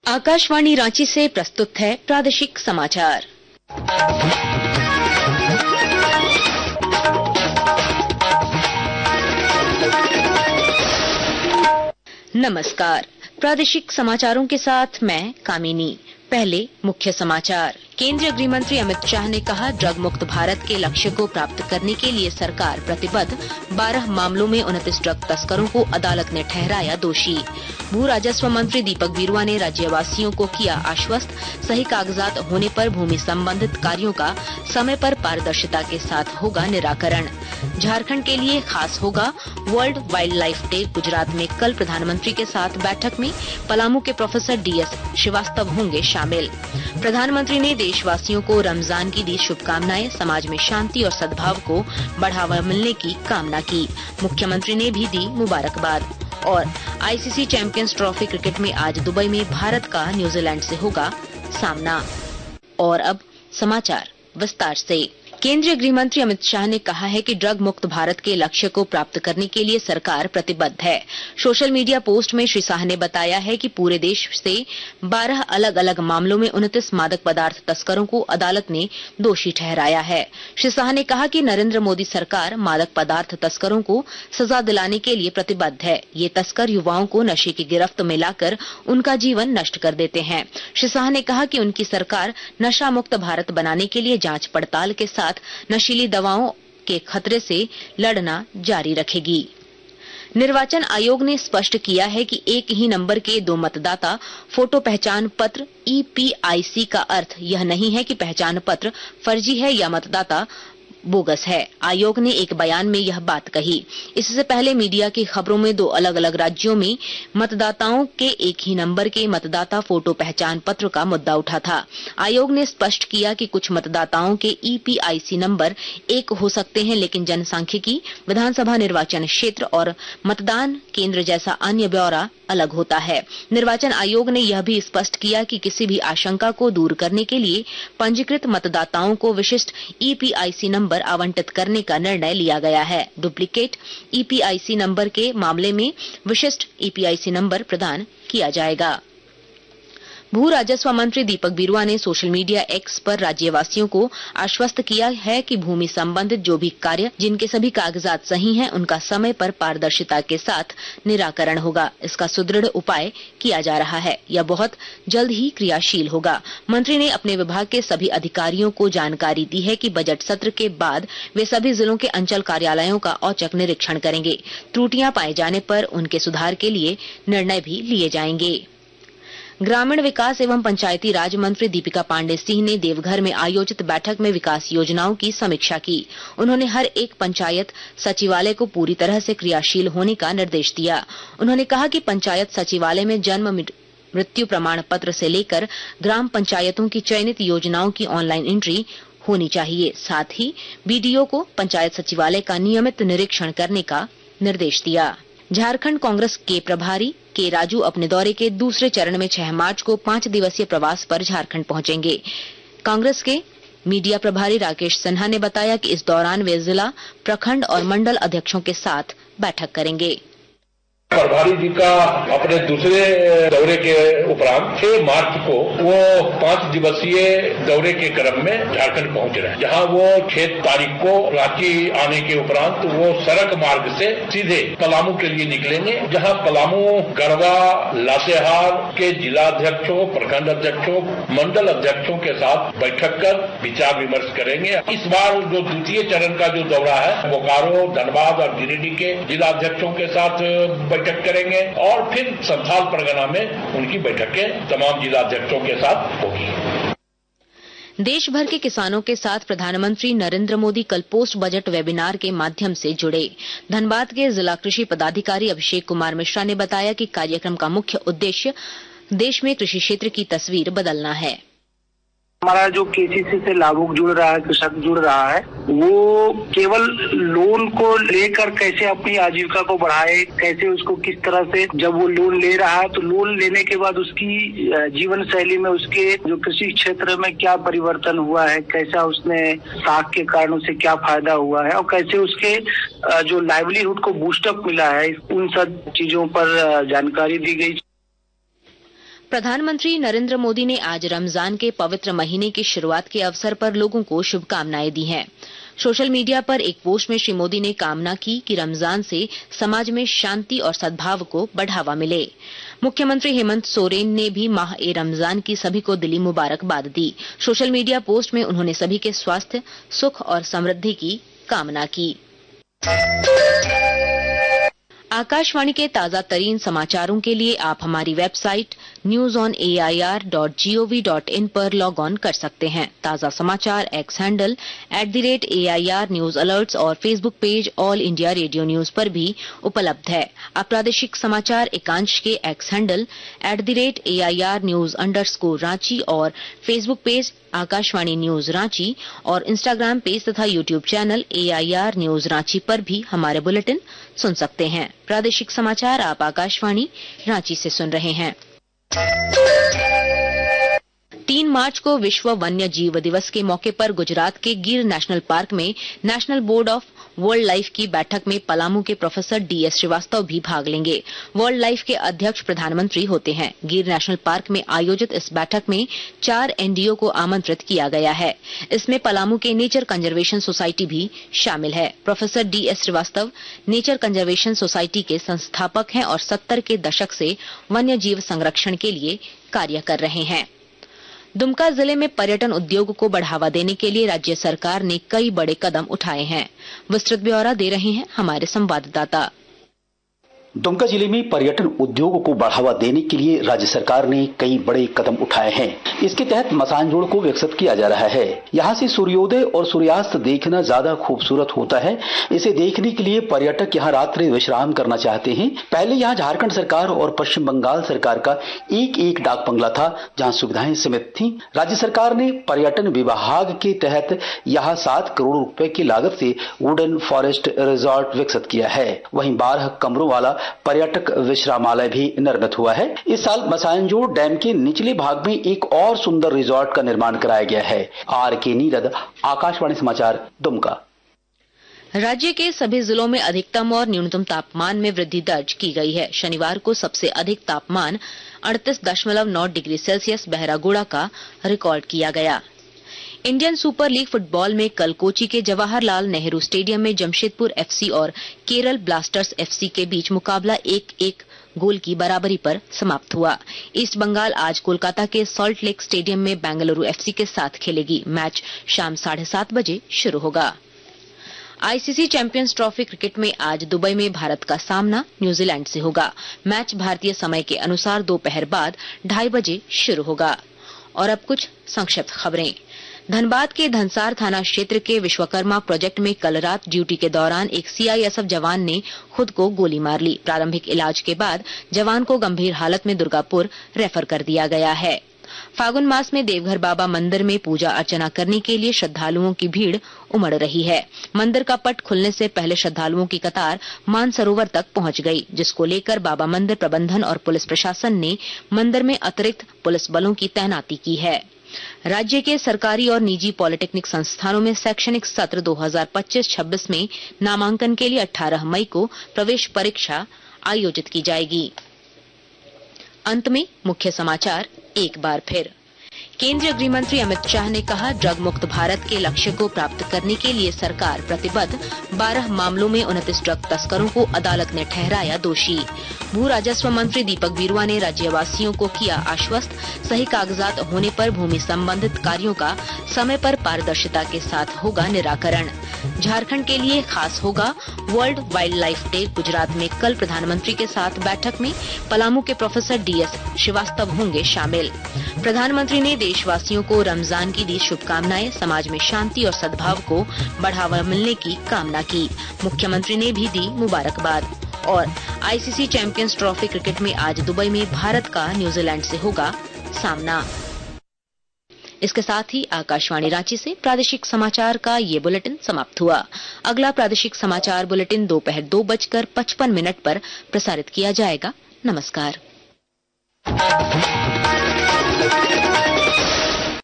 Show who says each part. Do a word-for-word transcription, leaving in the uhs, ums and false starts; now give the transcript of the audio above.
Speaker 1: आकाशवाणी रांची से प्रस्तुत है प्रादेशिक समाचार। नमस्कार, प्रादेशिक समाचारों के साथ मैं कामिनी। पहले मुख्य समाचार। केंद्रीय गृह मंत्री अमित शाह ने कहा, ड्रग मुक्त भारत के लक्ष्य को प्राप्त करने के लिए सरकार प्रतिबद्ध। बारह मामलों में उनतीस ड्रग तस्करों को अदालत ने ठहराया दोषी। भू राजस्व मंत्री दीपक बिरुआ ने राज्यवासियों को किया आश्वस्त, सही कागजात होने पर भूमि संबंधित कार्यों का समय पर पारदर्शिता के साथ होगा निराकरण। झारखंड के लिए खास होगा world wildlife day. Gujarat में कल प्रधानमंत्री के साथ बैठक में पलामू के प्रोफेसर डी एस श्रीवास्तव होंगे शामिल। प्रधानमंत्री ने देशवासियों को रमजान की दी शुभकामनाएं, समाज में शांति और सद्भाव को बढ़ावा मिलने की कामना की। मुख्यमंत्री ने भी दी मुबारकबाद। और आईसीसी चैंपियंस ट्रॉफी क्रिकेट में आज दुबई में भारत का न्यूजीलैंड से होगा सामना। और अब समाचार विस्तार से। केंद्रीय गृह मंत्री अमित शाह ने कहा है कि ड्रग मुक्त भारत के लक्ष्य को प्राप्त करने के लिए सरकार प्रतिबद्ध है। सोशल मीडिया पोस्ट में श्री शाह ने बताया है कि पूरे देश से बारह अलग अलग मामलों में उनतीस मादक पदार्थ तस्करों को अदालत ने दोषी ठहराया है। श्री शाह ने कहा कि नरेंद्र मोदी सरकार मादक पदार्थ तस्करों को सजा दिलाने के लिए प्रतिबद्ध है। ये तस्कर युवाओं को नशे की गिरफ्त में लाकर उनका जीवन नष्ट कर देते हैं। श्री शाह ने कहा कि उनकी सरकार नशा मुक्त भारत बनाने के लिए जांच पड़ताल के साथ नशीली दवाओं के खतरे से लड़ना जारी रखेगी। निर्वाचन आयोग ने स्पष्ट किया है कि एक ही नंबर के दो मतदाता फोटो पहचान पत्र ई पी आई सी का अर्थ यह नहीं है कि पहचान पत्र फर्जी है या मतदाता बोगस है। आयोग ने एक बयान में यह बात कही। इससे पहले मीडिया की खबरों में दो अलग अलग राज्यों में मतदाताओं के एक ही नंबर के मतदाता फोटो पहचान पत्र का मुद्दा उठा था। आयोग ने स्पष्ट किया कि कुछ मतदाताओं के ई पी आई सी नंबर एक हो सकते हैं, लेकिन जनसांख्यिकी, विधानसभा निर्वाचन क्षेत्र और मतदान केंद्र जैसा अन्य ब्यौरा अलग होता है। निर्वाचन आयोग ने यह भी स्पष्ट किया कि किसी भी आशंका को दूर करने के लिए पंजीकृत मतदाताओं को विशिष्ट ई पी आई सी नंबर आवंटित करने का निर्णय लिया गया है। Duplicate E P I C number के मामले में विशिष्ट ई पी आई सी नंबर प्रदान किया जाएगा। भू राजस्व मंत्री दीपक बिरुआ ने सोशल मीडिया एक्स पर राज्यवासियों को आश्वस्त किया है कि भूमि संबंधित जो भी कार्य जिनके सभी कागजात सही हैं, उनका समय पर पारदर्शिता के साथ निराकरण होगा। इसका सुदृढ़ उपाय किया जा रहा है। यह बहुत जल्द ही क्रियाशील होगा। मंत्री ने अपने विभाग के सभी अधिकारियों को जानकारी दी है कि बजट सत्र के बाद वे सभी जिलों के अंचल कार्यालयों का औचक निरीक्षण करेंगे। त्रुटियां पाए जाने पर उनके सुधार के लिए निर्णय भी लिए जाएंगे। ग्रामीण विकास एवं पंचायती राज मंत्री दीपिका पांडे सिंह ने देवघर में आयोजित बैठक में विकास योजनाओं की समीक्षा की। उन्होंने हर एक पंचायत सचिवालय को पूरी तरह से क्रियाशील होने का निर्देश दिया। उन्होंने कहा कि पंचायत सचिवालय में जन्म मृत्यु प्रमाण पत्र से लेकर ग्राम पंचायतों की चयनित योजनाओं की ऑनलाइन एंट्री होनी चाहिए। साथ ही बीडीओ को पंचायत सचिवालय का नियमित निरीक्षण करने का निर्देश दिया। झारखंड कांग्रेस के प्रभारी के राजू अपने दौरे के दूसरे चरण में छह मार्च को पांच दिवसीय प्रवास पर झारखंड पहुंचेंगे। कांग्रेस के मीडिया प्रभारी राकेश सिन्हा ने बताया कि इस दौरान वे जिला, प्रखंड और मंडल अध्यक्षों के साथ बैठक करेंगे।
Speaker 2: प्रभारी जी का अपने दूसरे दौरे के उपरांत छह मार्च को वो पांच दिवसीय दौरे के क्रम में झारखंड पहुंच रहे हैं, जहां वो छह तारीख को रांची आने के उपरांत वो सड़क मार्ग से सीधे पलामू के लिए निकलेंगे, जहां पलामू, गढ़वा, लातेहार के जिलाध्यक्षों, प्रखंड अध्यक्षों, मंडल अध्यक्षों के साथ बैठक कर विचार विमर्श करेंगे। इस बार जो द्वितीय चरण का जो दौरा है, बोकारो, धनबाद और गिरिडीह के जिलाध्यक्षों के साथ बैठक करेंगे और फिर संथाल परगना में उनकी बैठकें तमाम जिलाध्यक्षों के साथ होगी।
Speaker 1: देश भर के किसानों के साथ प्रधानमंत्री नरेंद्र मोदी कल पोस्ट बजट वेबिनार के माध्यम से जुड़े। धनबाद के जिला कृषि पदाधिकारी अभिषेक कुमार मिश्रा ने बताया कि कार्यक्रम का मुख्य उद्देश्य देश में कृषि क्षेत्र की तस्वीर बदलना है।
Speaker 3: हमारा जो के सी सी से लाभुक जुड़ रहा है, कृषक जुड़ रहा है, वो केवल लोन को लेकर कैसे अपनी आजीविका को बढ़ाए, कैसे उसको किस तरह से जब वो लोन ले रहा है तो लोन लेने के बाद उसकी जीवन शैली में उसके जो कृषि क्षेत्र में क्या परिवर्तन हुआ है, कैसा उसने साख के कारण उसे क्या फायदा हुआ है और कैसे उसके जो लाइवलीहुड को बूस्टअप मिला है, उन सब चीजों पर जानकारी दी गई।
Speaker 1: प्रधानमंत्री नरेंद्र मोदी ने आज रमजान के पवित्र महीने की शुरुआत के अवसर पर लोगों को शुभकामनाएं दी हैं। सोशल मीडिया पर एक पोस्ट में श्री मोदी ने कामना की कि रमजान से समाज में शांति और सद्भाव को बढ़ावा मिले। मुख्यमंत्री हेमंत सोरेन ने भी माह ए रमजान की सभी को दिली मुबारकबाद दी। सोशल मीडिया पोस्ट में उन्होंने सभी के स्वास्थ्य, सुख और समृद्धि की कामना की। आकाशवाणी के ताजा तरीन समाचारों के लिए आप हमारी website news on A I R dot G O V dot in पर लॉग ऑन कर सकते हैं। ताजा समाचार X handle at the rate A I R news alerts और Facebook page All India Radio news पर भी उपलब्ध है। आप प्रादेशिक समाचार एकांश के X handle at the rate A I R news underscore Ranchi और Facebook page Akashvani news Ranchi और इंस्टाग्राम पेज तथा YouTube channel A I R news Ranchi पर भी हमारे बुलेटिन सुन सकते हैं। प्रादेशिक समाचार आप आकाशवाणी रांची से सुन रहे हैं। तीन मार्च को विश्व वन्य जीव दिवस के मौके पर गुजरात के गिर नेशनल पार्क में national board of world life की बैठक में पलामू के प्रोफेसर डी एस श्रीवास्तव भी भाग लेंगे। वर्ल्ड लाइफ के अध्यक्ष प्रधानमंत्री होते हैं। गिर नेशनल पार्क में आयोजित इस बैठक में चार एन डी ओ को आमंत्रित किया गया है। इसमें पलामू के नेचर कंजर्वेशन सोसाइटी भी शामिल है। Professor D S Srivastava nature conservation society के संस्थापक हैं और सत्तर के दशक से वन्य जीव संरक्षण के लिए कार्य कर रहे हैं। दुमका जिले में पर्यटन उद्योग को बढ़ावा देने के लिए राज्य सरकार ने कई बड़े कदम उठाए हैं। विस्तृत ब्यौरा दे रहे हैं हमारे संवाददाता।
Speaker 4: दुमका जिले में पर्यटन उद्योग को बढ़ावा देने के लिए राज्य सरकार ने कई बड़े कदम उठाए हैं। इसके तहत मसानजोड़ को विकसित किया जा रहा है। यहाँ से सूर्योदय और सूर्यास्त देखना ज्यादा खूबसूरत होता है। इसे देखने के लिए पर्यटक यहाँ रात्रि विश्राम करना चाहते हैं। पहले यहाँ झारखंड सरकार और पश्चिम बंगाल सरकार का एक एक डाक बंगला था, जहाँ सुविधाएं सीमित थी। राज्य सरकार ने पर्यटन विभाग के तहत यहाँ सात करोड़ रुपए की लागत से वुडन फॉरेस्ट रिजॉर्ट विकसित किया है। वहीं बारह कमरों वाला पर्यटक विश्रामालय भी निर्मित हुआ है। इस साल मसानजोड़ डैम के निचले भाग में एक और सुंदर रिजॉर्ट का निर्माण कराया गया है। आर के नीरद, आकाशवाणी समाचार, दुमका।
Speaker 1: राज्य के सभी जिलों में अधिकतम और न्यूनतम तापमान में वृद्धि दर्ज की गई है। शनिवार को सबसे अधिक तापमान अड़तीस दशमलव नौ डिग्री सेल्सियस बहरागोड़ा का रिकॉर्ड किया गया। इंडियन सुपर लीग फुटबॉल में कल कोची के जवाहरलाल नेहरू स्टेडियम में जमशेदपुर एफ सी और केरल ब्लास्टर्स एफ सी के बीच मुकाबला एक एक गोल की बराबरी पर समाप्त हुआ। ईस्ट बंगाल आज कोलकाता के सॉल्ट लेक स्टेडियम में बेंगलुरु एफ सी के साथ खेलेगी। मैच शाम साढ़े सात बजे शुरू होगा। I C C champions trophy cricket में आज दुबई में भारत का सामना न्यूजीलैंड से होगा। मैच भारतीय समय के अनुसार दोपहर बाद ढाई बजे शुरू होगा। और अब कुछ संक्षिप्त खबरें। धनबाद के धनसार थाना क्षेत्र के विश्वकर्मा प्रोजेक्ट में कल रात ड्यूटी के दौरान एक सी आई एस एफ जवान ने खुद को गोली मार ली। प्रारंभिक इलाज के बाद जवान को गंभीर हालत में दुर्गापुर रेफर कर दिया गया है। फागुन मास में देवघर बाबा मंदिर में पूजा अर्चना करने के लिए श्रद्धालुओं की भीड़ उमड़ रही है। मंदिर का पट खुलने से पहले श्रद्धालुओं की कतार मानसरोवर तक पहुंच गई, जिसको लेकर बाबा मंदिर प्रबंधन और पुलिस प्रशासन ने मंदिर में अतिरिक्त पुलिस बलों की तैनाती की है। राज्य के सरकारी और निजी पॉलिटेक्निक संस्थानों में शैक्षणिक सत्र दो हज़ार पच्चीस छब्बीस में नामांकन के लिए अठारह मई को प्रवेश परीक्षा आयोजित की जाएगी। अंत में मुख्य समाचार एक बार फिर। केंद्रीय गृह मंत्री अमित शाह ने कहा, ड्रग मुक्त भारत के लक्ष्य को प्राप्त करने के लिए सरकार प्रतिबद्ध। बारह मामलों में उनतीस ड्रग तस्करों को अदालत ने ठहराया दोषी। भू राजस्व मंत्री दीपक बिरुवा ने राज्यवासियों को किया आश्वस्त, सही कागजात होने पर भूमि संबंधित कार्यों का समय पर पारदर्शिता के साथ होगा निराकरण। झारखंड के लिए खास होगा world wildlife day. Gujarat में कल प्रधानमंत्री के साथ बैठक में पलामू के प्रोफेसर डी एस श्रीवास्तव होंगे शामिल। प्रधानमंत्री ने देशवासियों को रमजान की दी शुभकामनाएं। समाज में शांति और सद्भाव को बढ़ावा मिलने की कामना की। मुख्यमंत्री ने भी दी मुबारकबाद। और I C C champions trophy cricket में आज दुबई में भारत का न्यूजीलैंड से होगा सामना। इसके साथ ही आकाशवाणी रांची से प्रादेशिक समाचार का ये बुलेटिन समाप्त हुआ। अगला प्रादेशिक समाचार बुलेटिन दोपहर दो बजकर पचपन मिनट पर प्रसारित किया जाएगा। नमस्कार।